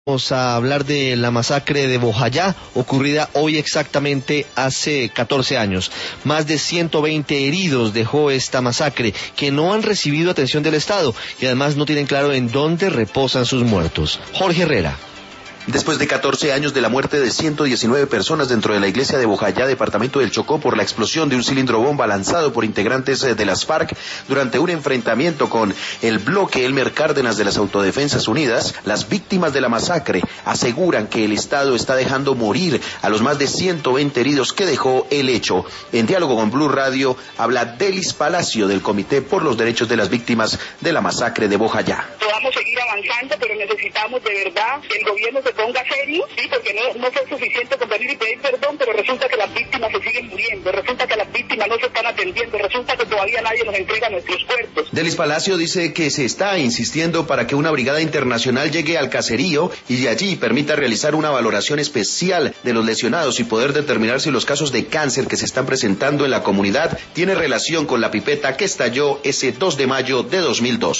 Vamos a hablar de la masacre de Bojayá, ocurrida hoy exactamente hace 14 años. Más de 120 heridos dejó esta masacre, que no han recibido atención del Estado y además no tienen claro en dónde reposan sus muertos. Jorge Herrera. Después de 14 años de la muerte de 119 personas dentro de la iglesia de Bojayá, departamento del Chocó, por la explosión de un cilindro bomba lanzado por integrantes de las FARC durante un enfrentamiento con el bloque Elmer Cárdenas de las Autodefensas Unidas, las víctimas de la masacre aseguran que el Estado está dejando morir a los más de 120 heridos que dejó el hecho. En diálogo con Blue Radio habla Delis Palacio del Comité por los Derechos de las Víctimas de la Masacre de Bojayá. Podamos seguir avanzando, pero necesitamos de verdad que el gobierno se ponga serio, sí, porque no fue suficiente con venir y pedir perdón, pero resulta que las víctimas se siguen muriendo, resulta que las víctimas no se están atendiendo, resulta que todavía nadie nos entrega nuestros cuerpos. Delis Palacio dice que se está insistiendo para que una brigada internacional llegue al caserío y de allí permita realizar una valoración especial de los lesionados y poder determinar si los casos de cáncer que se están presentando en la comunidad tienen relación con la pipeta que estalló ese 2 de mayo de 2002.